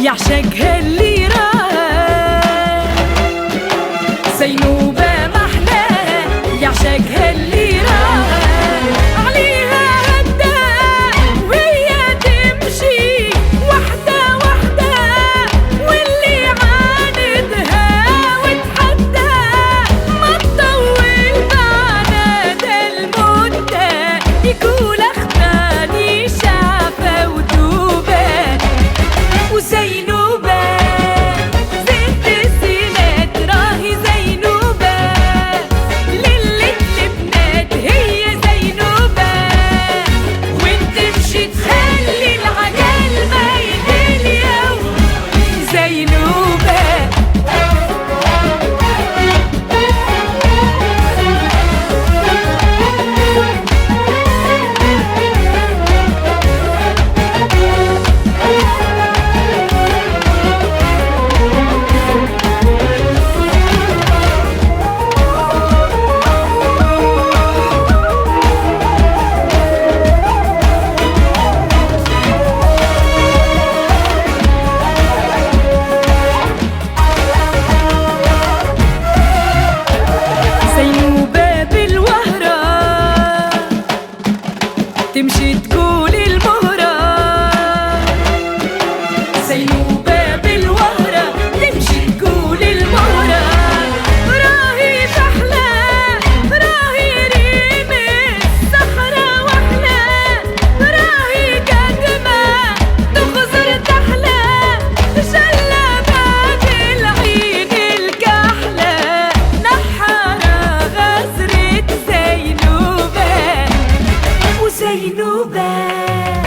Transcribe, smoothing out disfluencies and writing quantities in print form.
يعشقها اللي راح زينوبة محلاها، يعشقها اللي راح عليها هدى وهي تمشي وحدة وحدة، واللي عاندها وتحدى ما تطول معنا دا المدة، يقول اخفاني شافة ودوبة وزينوبة بنت الزينات، راهي زينوبة ليلة البنات هي زينوبة، وانت تمشي تخلي العقل ما يدل يوم زينوبة. تمشي تقول المهرة زينوبة بالوهرة، تمشي تقول المهرة راهي فحلة، راهي ريم الصخرة وحلة، راهي قدمة تخزر تحلى، جلبات العين الكحلة، نحرة غزرة زينوبة وزينوبة.